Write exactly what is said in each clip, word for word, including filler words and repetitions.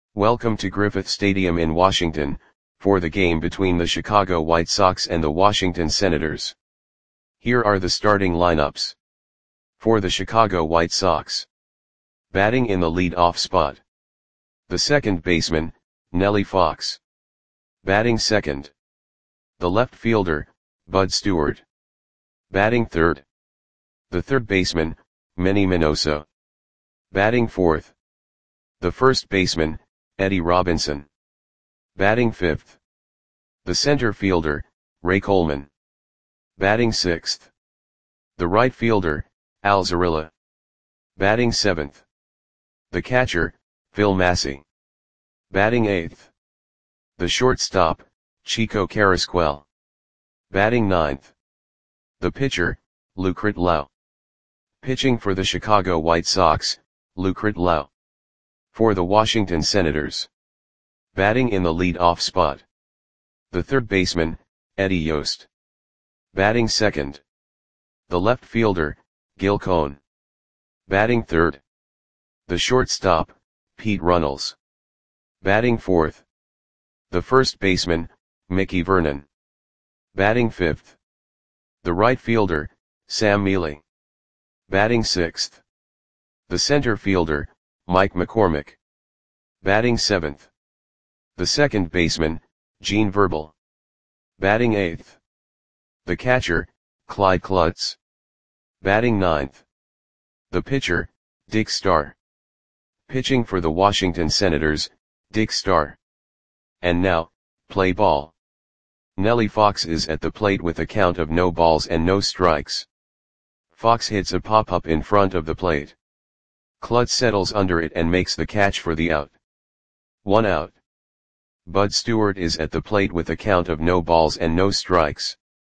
Welcome to Griffith Stadium in Washington, for the game between the Chicago White Sox and the Washington Senators. Here are the starting lineups. For the Chicago White Sox. Batting in the lead-off spot. The second baseman, Nellie Fox. Batting second. The left fielder, Bud Stewart. Batting third. The third baseman, Manny Minoso. Batting fourth. The first baseman, Eddie Robinson. Batting fifth. The center fielder, Ray Coleman. Batting sixth. The right fielder, Al Zarilla. Batting seventh. The catcher, Phil Massey. Batting eighth. The shortstop, Chico Carrasquel. Batting ninth. The pitcher, Lucret Lau. Pitching for the Chicago White Sox, Lucret Lau. For the Washington Senators. Batting in the lead-off spot. The third baseman, Eddie Yost. Batting second. The left fielder, Gil Cohn. Batting third. The shortstop, Pete Runnels. Batting fourth. The first baseman, Mickey Vernon. Batting fifth. The right fielder, Sam Mealy. Batting sixth. The center fielder, Mike McCormick. Batting seventh. The second baseman, Gene Verbal. Batting eighth. The catcher, Clyde Klutz. Batting ninth. The pitcher, Dick Starr. Pitching for the Washington Senators, Dick Starr. And now, play ball. Nellie Fox is at the plate with a count of no balls and no strikes. Fox hits a pop-up in front of the plate. Klutz settles under it and makes the catch for the out. One out. Bud Stewart is at the plate with a count of no balls and no strikes.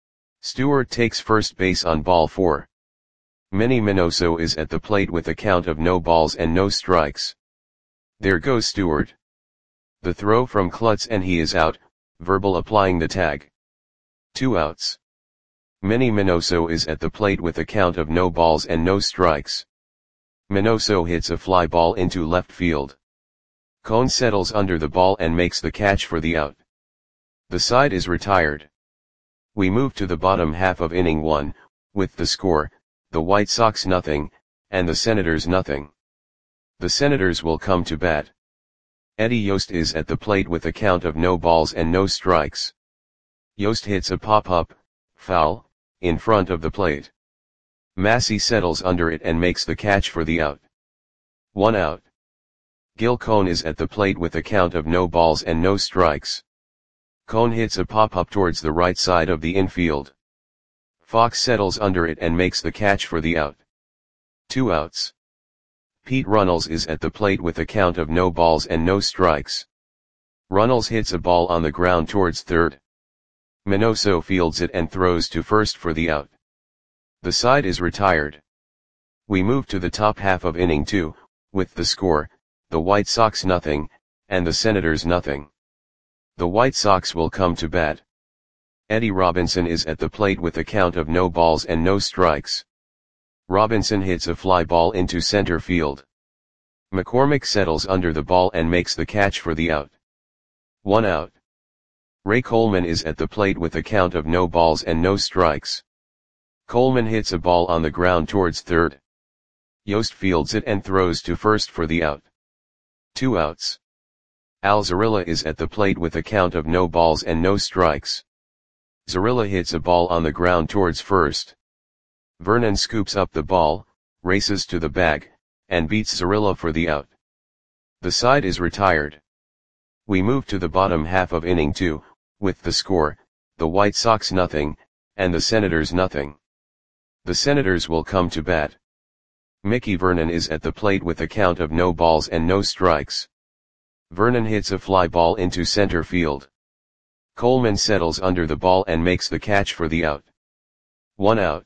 Stewart takes first base on ball four. Manny Minoso is at the plate with a count of no balls and no strikes. There goes Stewart. The throw from Klutz and he is out, Verbal applying the tag. Two outs. Manny Minoso is at the plate with a count of no balls and no strikes. Minoso hits a fly ball into left field. Cohn settles under the ball and makes the catch for the out. The side is retired. We move to the bottom half of inning one, with the score, the White Sox nothing, and the Senators nothing. The Senators will come to bat. Eddie Yost is at the plate with a count of no balls and no strikes. Yost hits a pop-up, foul, in front of the plate. Massey settles under it and makes the catch for the out. One out. Gil Cohn is at the plate with a count of no balls and no strikes. Cohn hits a pop-up towards the right side of the infield. Fox settles under it and makes the catch for the out. Two outs. Pete Runnels is at the plate with a count of no balls and no strikes. Runnels hits a ball on the ground towards third. Minoso fields it and throws to first for the out. The side is retired. We move to the top half of inning two, with the score, the White Sox nothing, and the Senators nothing. The White Sox will come to bat. Eddie Robinson is at the plate with a count of no balls and no strikes. Robinson hits a fly ball into center field. McCormick settles under the ball and makes the catch for the out. One out. Ray Coleman is at the plate with a count of no balls and no strikes. Coleman hits a ball on the ground towards third. Yost fields it and throws to first for the out. Two outs. Al Zarilla is at the plate with a count of no balls and no strikes. Zarilla hits a ball on the ground towards first. Vernon scoops up the ball, races to the bag, and beats Zarilla for the out. The side is retired. We move to the bottom half of inning two, with the score, the White Sox nothing, and the Senators nothing. The Senators will come to bat. Mickey Vernon is at the plate with a count of no balls and no strikes. Vernon hits a fly ball into center field. Coleman settles under the ball and makes the catch for the out. One out.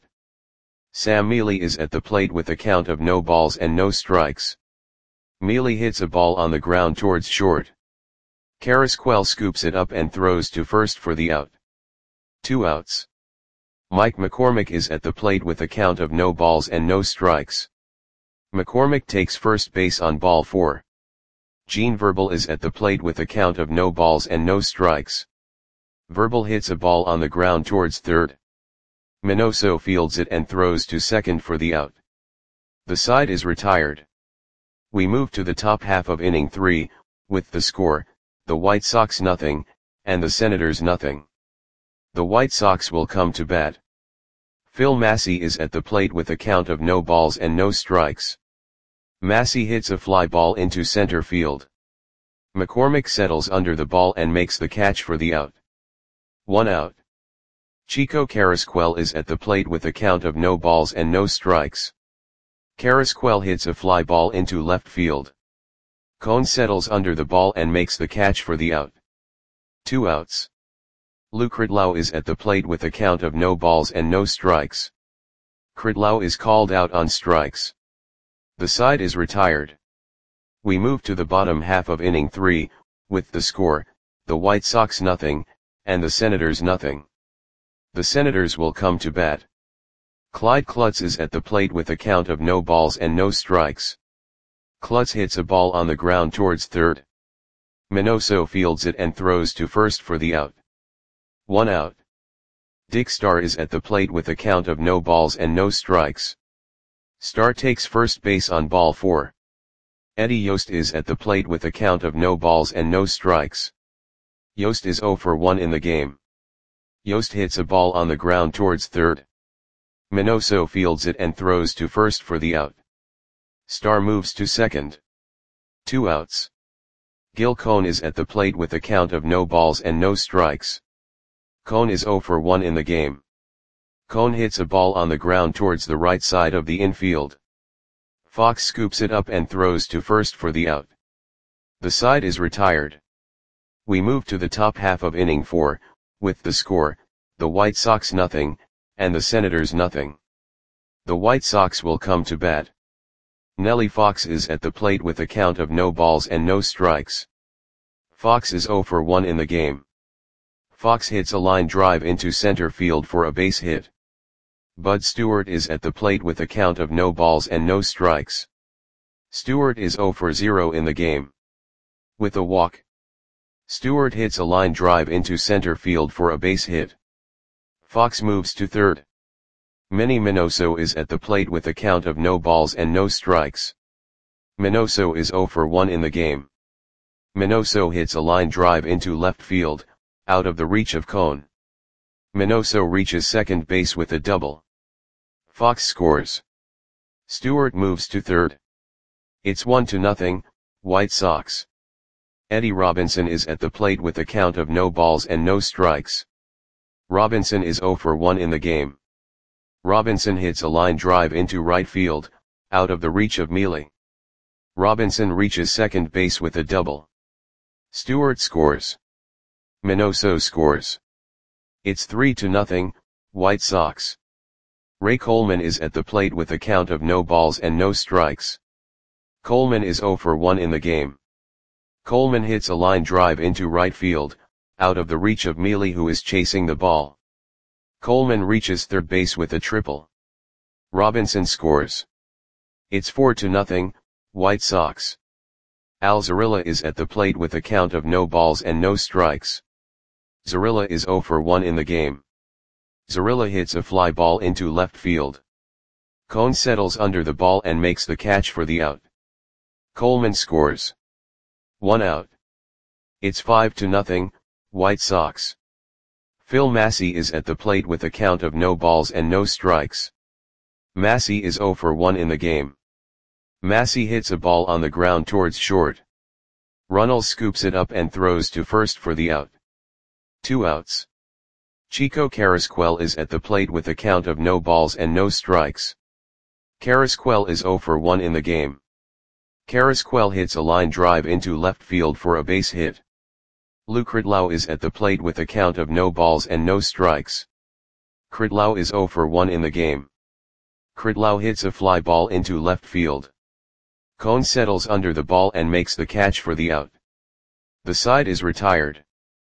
Sam Mealy is at the plate with a count of no balls and no strikes. Mealy hits a ball on the ground towards short. Carrasquel scoops it up and throws to first for the out. Two outs. Mike McCormick is at the plate with a count of no balls and no strikes. McCormick takes first base on ball four. Gene Verbal is at the plate with a count of no balls and no strikes. Verbal hits a ball on the ground towards third. Minoso fields it and throws to second for the out. The side is retired. We move to the top half of inning three, with the score, the White Sox nothing, and the Senators nothing. The White Sox will come to bat. Phil Massey is at the plate with a count of no balls and no strikes. Massey hits a fly ball into center field. McCormick settles under the ball and makes the catch for the out. One out. Chico Carrasquel is at the plate with a count of no balls and no strikes. Carrasquel hits a fly ball into left field. Cone settles under the ball and makes the catch for the out. Two outs. Lou Kridlow is at the plate with a count of no balls and no strikes. Kridlow is called out on strikes. The side is retired. We move to the bottom half of inning three, with the score, the White Sox nothing, and the Senators nothing. The Senators will come to bat. Clyde Klutz is at the plate with a count of no balls and no strikes. Klutz hits a ball on the ground towards third. Minoso fields it and throws to first for the out. One out. Dick Starr is at the plate with a count of no balls and no strikes. Starr takes first base on ball four. Eddie Yost is at the plate with a count of no balls and no strikes. Yost is oh for one in the game. Yost hits a ball on the ground towards third. Minoso fields it and throws to first for the out. Starr moves to second. Two outs. Gil Cone is at the plate with a count of no balls and no strikes. Cone is oh for one in the game. Cone hits a ball on the ground towards the right side of the infield. Fox scoops it up and throws to first for the out. The side is retired. We move to the top half of inning four, with the score, the White Sox nothing, and the Senators nothing. The White Sox will come to bat. Nellie Fox is at the plate with a count of no balls and no strikes. Fox is oh for one in the game. Fox hits a line drive into center field for a base hit. Bud Stewart is at the plate with a count of no balls and no strikes. Stewart is oh for zero in the game. With a walk. Stewart hits a line drive into center field for a base hit. Fox moves to third. Manny Minoso is at the plate with a count of no balls and no strikes. Minoso is oh for one in the game. Minoso hits a line drive into left field, out of the reach of Cone. Minoso reaches second base with a double. Fox scores. Stewart moves to third. It's one to nothing, White Sox. Eddie Robinson is at the plate with a count of no balls and no strikes. Robinson is oh for one in the game. Robinson hits a line drive into right field, out of the reach of Mealy. Robinson reaches second base with a double. Stewart scores. Minoso scores. It's three to nothing, White Sox. Ray Coleman is at the plate with a count of no balls and no strikes. Coleman is oh for one in the game. Coleman hits a line drive into right field, out of the reach of Mealy who is chasing the ball. Coleman reaches third base with a triple. Robinson scores. It's four to nothing, White Sox. Al Zarilla is at the plate with a count of no balls and no strikes. Zarilla is oh for one in the game. Zarilla hits a fly ball into left field. Cone settles under the ball and makes the catch for the out. Coleman scores. One out. It's five to nothing, White Sox. Phil Massey is at the plate with a count of no balls and no strikes. Massey is oh for one in the game. Massey hits a ball on the ground towards short. Runnels scoops it up and throws to first for the out. Two outs. Chico Carrasquel is at the plate with a count of no balls and no strikes. Carrasquel is oh for one in the game. Carrasquel hits a line drive into left field for a base hit. Lou Kridlow is at the plate with a count of no balls and no strikes. Kridlow is oh for one in the game. Kridlow hits a fly ball into left field. Cone settles under the ball and makes the catch for the out. The side is retired.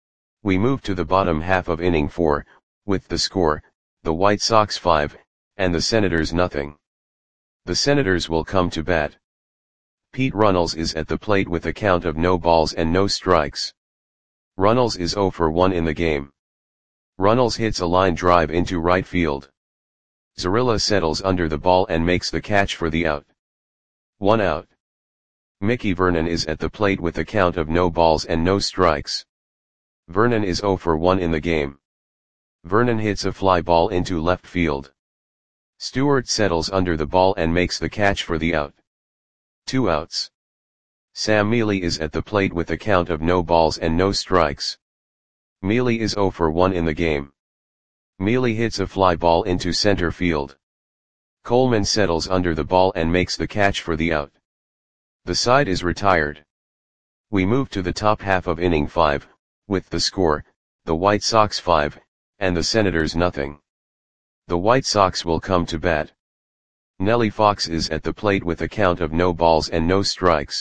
We move to the bottom half of inning four, with the score, the White Sox five, and the Senators nothing. The Senators will come to bat. Pete Runnels is at the plate with a count of no balls and no strikes. Runnels is zero for one in the game. Runnels hits a line drive into right field. Zarilla settles under the ball and makes the catch for the out. One out. Mickey Vernon is at the plate with a count of no balls and no strikes. Vernon is zero for one in the game. Vernon hits a fly ball into left field. Stewart settles under the ball and makes the catch for the out. Two outs. Sam Mealy is at the plate with a count of no balls and no strikes. Mealy is zero for one in the game. Mealy hits a fly ball into center field. Coleman settles under the ball and makes the catch for the out. The side is retired. We move to the top half of inning five, with the score, the White Sox five, and the Senators nothing. The White Sox will come to bat. Nellie Fox is at the plate with a count of no balls and no strikes.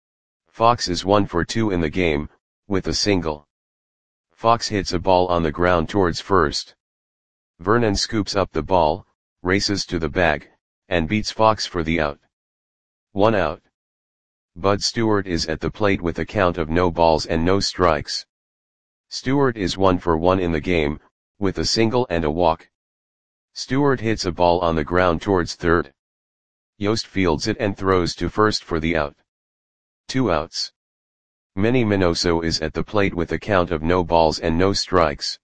Fox is one for two in the game, with a single. Fox hits a ball on the ground towards first. Vernon scoops up the ball, races to the bag, and beats Fox for the out. One out. Bud Stewart is at the plate with a count of no balls and no strikes. Stewart is one for one in the game, with a single and a walk. Stewart hits a ball on the ground towards third. Yost fields it and throws to first for the out. Two outs. Manny Minoso is at the plate with a count of no balls and no strikes.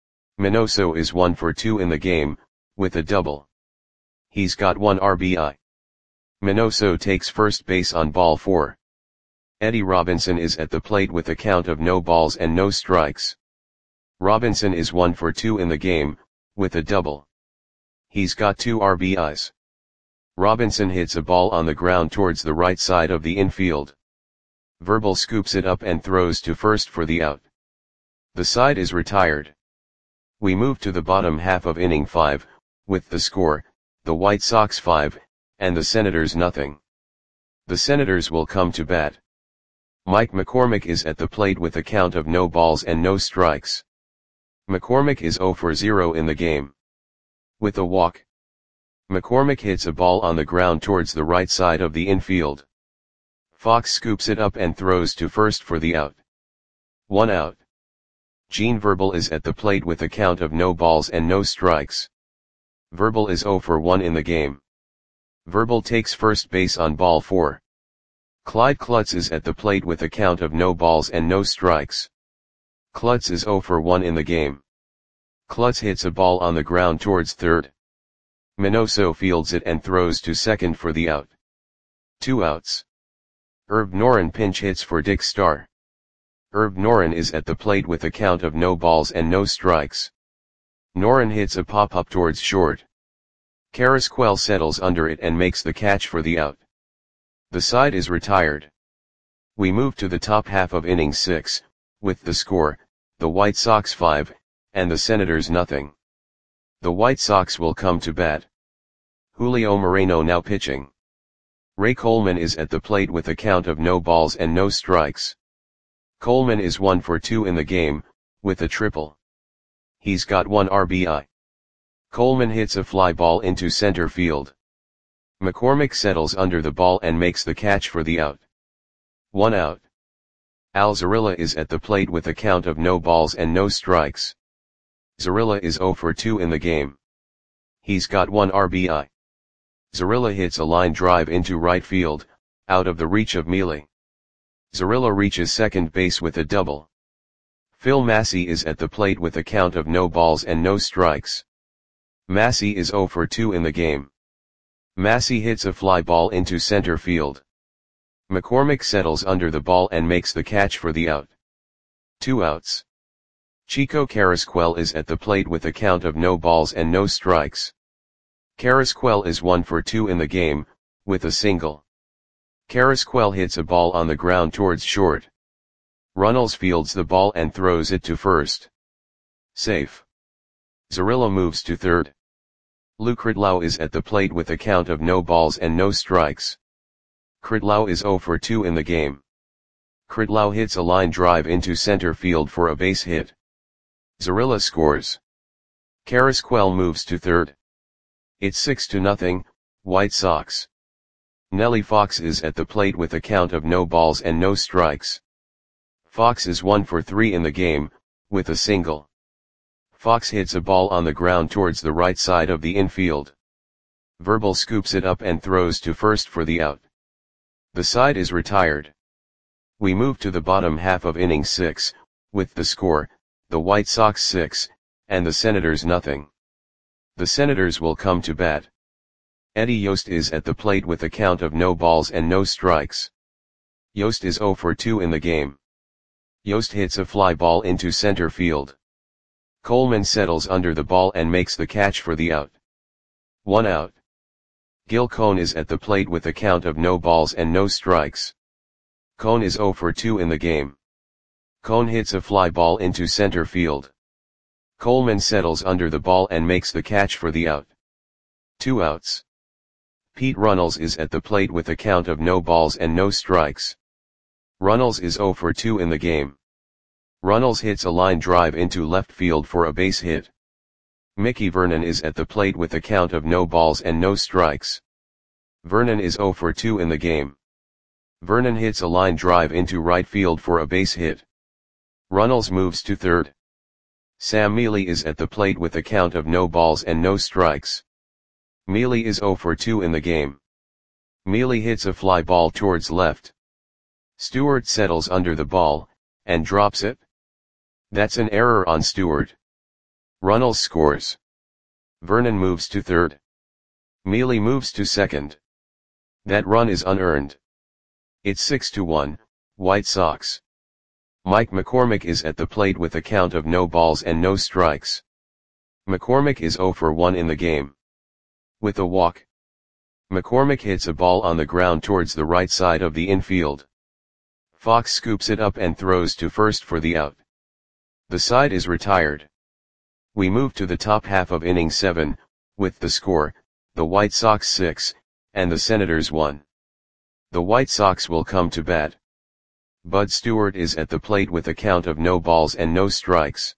Minoso is one for two in the game, with a double. He's got one R B I. Minoso takes first base on ball four. Eddie Robinson is at the plate with a count of no balls and no strikes. Robinson is one for two in the game, with a double. He's got two R B Is. Robinson hits a ball on the ground towards the right side of the infield. Verbal scoops it up and throws to first for the out. The side is retired. We move to the bottom half of inning five, with the score, the White Sox five, and the Senators nothing. The Senators will come to bat. Mike McCormick is at the plate with a count of no balls and no strikes. McCormick is zero for zero in the game. With a walk. McCormick hits a ball on the ground towards the right side of the infield. Fox scoops it up and throws to first for the out. One out. Gene Verbal is at the plate with a count of no balls and no strikes. Verbal is zero for one in the game. Verbal takes first base on ball four. Clyde Klutz is at the plate with a count of no balls and no strikes. Klutz is zero for one in the game. Klutz hits a ball on the ground towards third. Minoso fields it and throws to second for the out. Two outs. Herb Noren pinch hits for Dick Starr. Herb Noren is at the plate with a count of no balls and no strikes. Noren hits a pop-up towards short. Carrasquel settles under it and makes the catch for the out. The side is retired. We move to the top half of inning six, with the score, the White Sox five, and the Senators nothing. The White Sox will come to bat. Julio Moreno now pitching. Ray Coleman is at the plate with a count of no balls and no strikes. Coleman is one for two in the game, with a triple. He's got one R B I. Coleman hits a fly ball into center field. McCormick settles under the ball and makes the catch for the out. One out. Al Zarilla is at the plate with a count of no balls and no strikes. Zarilla is zero for two in the game. He's got one R B I. Zarilla hits a line drive into right field, out of the reach of Mealy. Zarilla reaches second base with a double. Phil Massey is at the plate with a count of no balls and no strikes. Massey is zero for two in the game. Massey hits a fly ball into center field. McCormick settles under the ball and makes the catch for the out. Two outs. Chico Carrasquel is at the plate with a count of no balls and no strikes. Carrasquel is one for two in the game, with a single. Carrasquel hits a ball on the ground towards short. Runnels fields the ball and throws it to first. Safe. Zarilla moves to third. Lou Kridlow is at the plate with a count of no balls and no strikes. Kridlow is zero for two in the game. Kridlow hits a line drive into center field for a base hit. Zarilla scores. Carrasquel moves to third. It's six to nothing, White Sox. Nellie Fox is at the plate with a count of no balls and no strikes. Fox is one for three in the game, with a single. Fox hits a ball on the ground towards the right side of the infield. Verbal scoops it up and throws to first for the out. The side is retired. We move to the bottom half of inning six, with the score, the White Sox six, and the Senators nothing. The Senators will come to bat. Eddie Yost is at the plate with a count of no balls and no strikes. Yost is zero for two in the game. Yost hits a fly ball into center field. Coleman settles under the ball and makes the catch for the out. One out. Gil Cone is at the plate with a count of no balls and no strikes. Cone is zero for two in the game. Cone hits a fly ball into center field. Coleman settles under the ball and makes the catch for the out. Two outs. Pete Runnels is at the plate with a count of no balls and no strikes. Runnels is zero for two in the game. Runnels hits a line drive into left field for a base hit. Mickey Vernon is at the plate with a count of no balls and no strikes. Vernon is zero for two in the game. Vernon hits a line drive into right field for a base hit. Runnels moves to third. Sam Mealy is at the plate with a count of no balls and no strikes. Mealy is zero for two in the game. Mealy hits a fly ball towards left. Stewart settles under the ball, and drops it. That's an error on Stewart. Runnels scores. Vernon moves to third. Mealy moves to second. That run is unearned. It's six to one, White Sox. Mike McCormick is at the plate with a count of no balls and no strikes. McCormick is zero for one in the game. With a walk. McCormick hits a ball on the ground towards the right side of the infield. Fox scoops it up and throws to first for the out. The side is retired. We move to the top half of inning seven, with the score, the White Sox six, and the Senators one. The White Sox will come to bat. Bud Stewart is at the plate with a count of no balls and no strikes.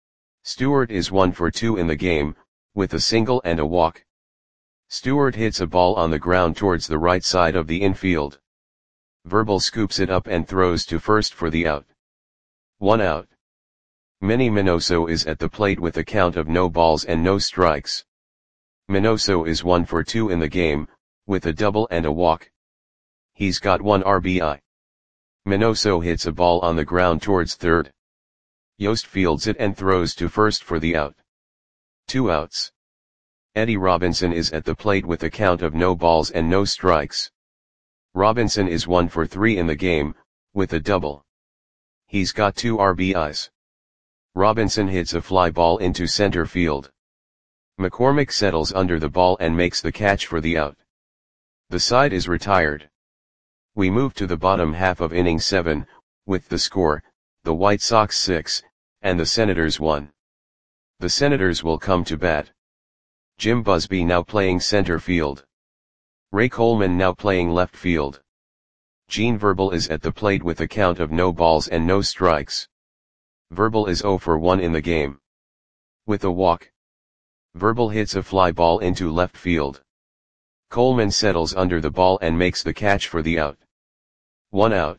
Stewart is one for two in the game, with a single and a walk. Stewart hits a ball on the ground towards the right side of the infield. Verbal scoops it up and throws to first for the out. One out. Manny Minoso is at the plate with a count of no balls and no strikes. Minoso is one for two in the game, with a double and a walk. He's got one R B I. Minoso hits a ball on the ground towards third. Yost fields it and throws to first for the out. Two outs. Eddie Robinson is at the plate with a count of no balls and no strikes. Robinson is one for three in the game, with a double. He's got two R B Is. Robinson hits a fly ball into center field. McCormick settles under the ball and makes the catch for the out. The side is retired. We move to the bottom half of inning seven, with the score, the White Sox six, and the Senators one. The Senators will come to bat. Jim Busby now playing center field. Ray Coleman now playing left field. Gene Verbal is at the plate with a count of no balls and no strikes. Verbal is zero for one in the game. With a walk. Verbal hits a fly ball into left field. Coleman settles under the ball and makes the catch for the out. One out.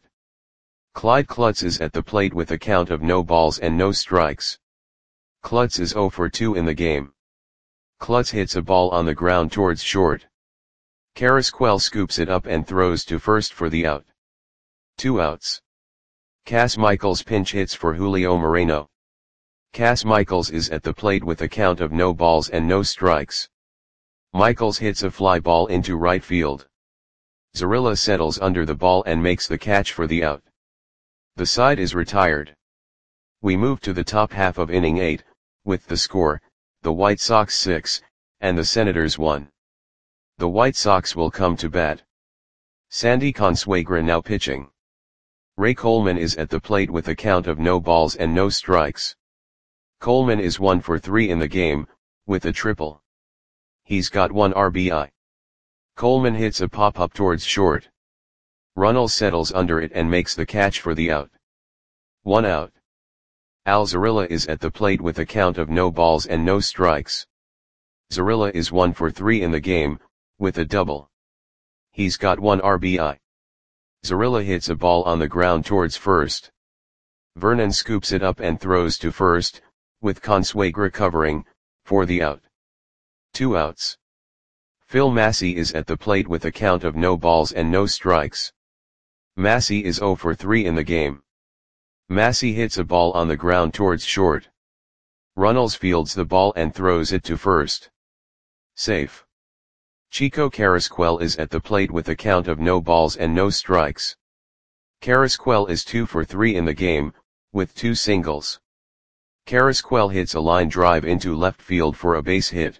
Clyde Klutz is at the plate with a count of no balls and no strikes. Klutz is zero for two in the game. Klutz hits a ball on the ground towards short. Carrasquel scoops it up and throws to first for the out. Two outs. Cass Michaels pinch hits for Julio Moreno. Cass Michaels is at the plate with a count of no balls and no strikes. Michaels hits a fly ball into right field. Zarilla settles under the ball and makes the catch for the out. The side is retired. We move to the top half of inning eight, with the score, the White Sox six, and the Senators one. The White Sox will come to bat. Sandy Consuegra now pitching. Ray Coleman is at the plate with a count of no balls and no strikes. Coleman is one for three in the game, with a triple. He's got one R B I. Coleman hits a pop-up towards short. Runnels settles under it and makes the catch for the out. One out. Al Zarilla is at the plate with a count of no balls and no strikes. Zarilla is one for three in the game, with a double. He's got one R B I. Zarilla hits a ball on the ground towards first. Vernon scoops it up and throws to first, with Consuegra covering, for the out. Two outs. Phil Massey is at the plate with a count of no balls and no strikes. Massey is oh for three in the game. Massey hits a ball on the ground towards short. Runnels fields the ball and throws it to first. Safe. Chico Carrasquel is at the plate with a count of no balls and no strikes. Carrasquel is two for three in the game, with two singles. Carrasquel hits a line drive into left field for a base hit.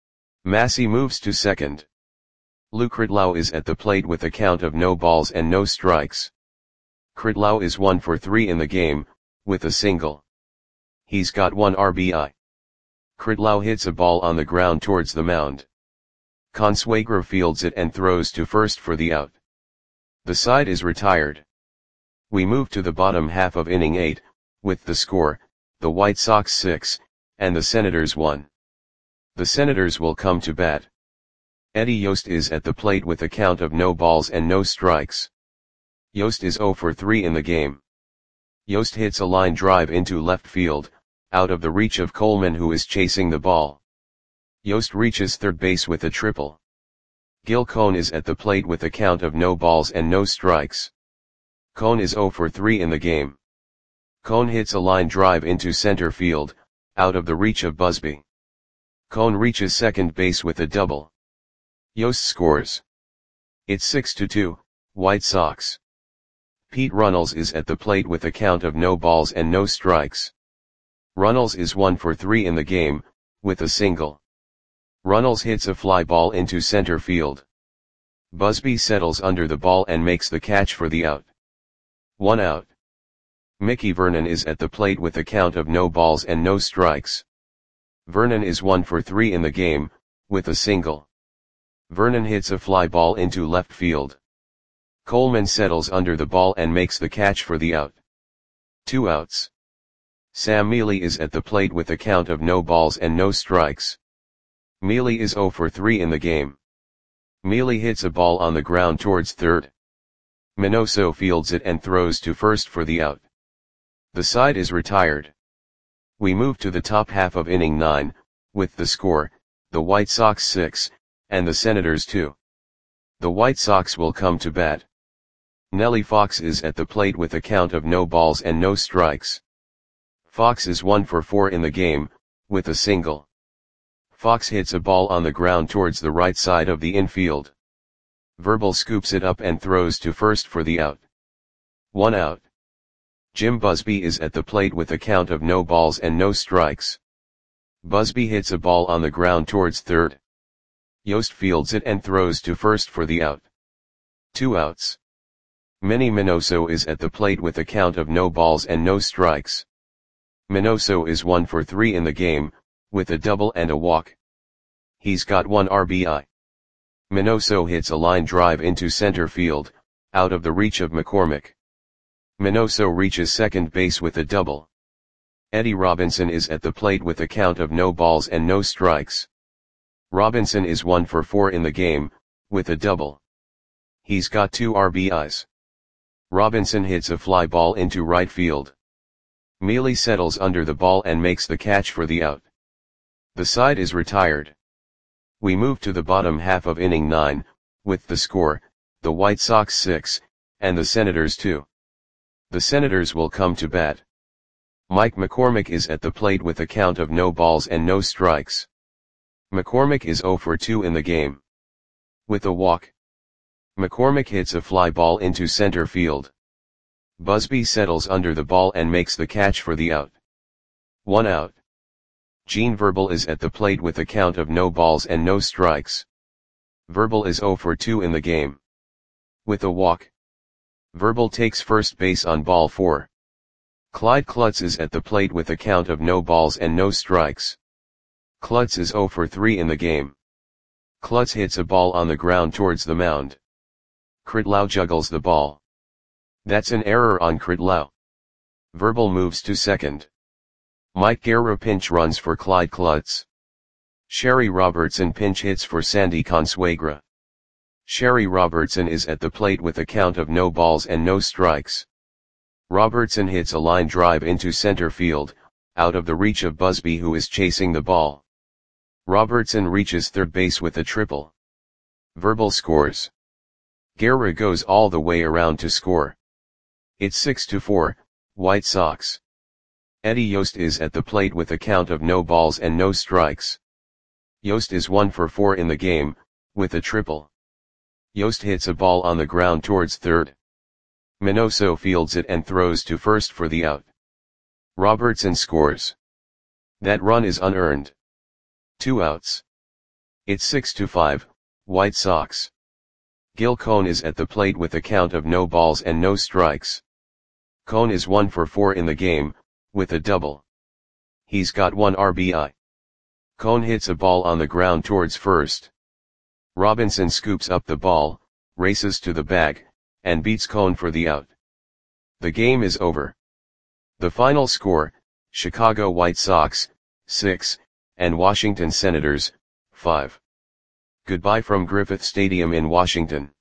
Massey moves to second. Lou Kritlau is at the plate with a count of no balls and no strikes. Kritlau is one for three in the game, with a single. He's got one R B I. Kritlau hits a ball on the ground towards the mound. Consuegra fields it and throws to first for the out. The side is retired. We move to the bottom half of inning eight, with the score, the White Sox six, and the Senators one. The Senators will come to bat. Eddie Yost is at the plate with a count of no balls and no strikes. Yost is oh for three in the game. Yost hits a line drive into left field, out of the reach of Coleman, who is chasing the ball. Yost reaches third base with a triple. Gil Cone is at the plate with a count of no balls and no strikes. Cone is oh for three in the game. Cone hits a line drive into center field, out of the reach of Busby. Cone reaches second base with a double. Yost scores. It's six to two, White Sox. Pete Runnels is at the plate with a count of no balls and no strikes. Runnels is one for three in the game, with a single. Runnels hits a fly ball into center field. Busby settles under the ball and makes the catch for the out. One out. Mickey Vernon is at the plate with a count of no balls and no strikes. Vernon is one for three in the game, with a single. Vernon hits a fly ball into left field. Coleman settles under the ball and makes the catch for the out. Two outs. Sam Mealy is at the plate with a count of no balls and no strikes. Mealy is oh for three in the game. Mealy hits a ball on the ground towards third. Minoso fields it and throws to first for the out. The side is retired. We move to the top half of inning nine, with the score, the White Sox six, and the Senators two. The White Sox will come to bat. Nellie Fox is at the plate with a count of no balls and no strikes. Fox is one for four in the game, with a single. Fox hits a ball on the ground towards the right side of the infield. Verbal scoops it up and throws to first for the out. One out. Jim Busby is at the plate with a count of no balls and no strikes. Busby hits a ball on the ground towards third. Yost fields it and throws to first for the out. Two outs. Manny Minoso is at the plate with a count of no balls and no strikes. Minoso is one for three in the game, with a double and a walk. He's got one R B I. Minoso hits a line drive into center field, out of the reach of McCormick. Minoso reaches second base with a double. Eddie Robinson is at the plate with a count of no balls and no strikes. Robinson is one for four in the game, with a double. He's got two R B Is. Robinson hits a fly ball into right field. Mealy settles under the ball and makes the catch for the out. The side is retired. We move to the bottom half of inning nine, with the score, the White Sox six, and the Senators two. The Senators will come to bat. Mike McCormick is at the plate with a count of no balls and no strikes. McCormick is oh for two in the game. With a walk. McCormick hits a fly ball into center field. Busby settles under the ball and makes the catch for the out. One out. Gene Verbal is at the plate with a count of no balls and no strikes. Verbal is oh for two in the game. With a walk. Verbal takes first base on ball four. Clyde Klutz is at the plate with a count of no balls and no strikes. Klutz is oh for three in the game. Klutz hits a ball on the ground towards the mound. Kritlau juggles the ball. That's an error on Kritlau. Verbal moves to second. Mike Guerra pinch runs for Clyde Klutz. Sherry Robertson pinch hits for Sandy Consuegra. Sherry Robertson is at the plate with a count of no balls and no strikes. Robertson hits a line drive into center field, out of the reach of Busby, who is chasing the ball. Robertson reaches third base with a triple. Verbal scores. Guerra goes all the way around to score. It's six to four, White Sox. Eddie Yost is at the plate with a count of no balls and no strikes. Yost is one for four in the game, with a triple. Yost hits a ball on the ground towards third. Minoso fields it and throws to first for the out. Robertson scores. That run is unearned. Two outs. It's six to five, White Sox. Gil Cone is at the plate with a count of no balls and no strikes. Cone is one for four in the game, with a double. He's got one R B I. Cone hits a ball on the ground towards first. Robinson scoops up the ball, races to the bag, and beats Cone for the out. The game is over. The final score, Chicago White Sox, six, and Washington Senators, five. Goodbye from Griffith Stadium in Washington.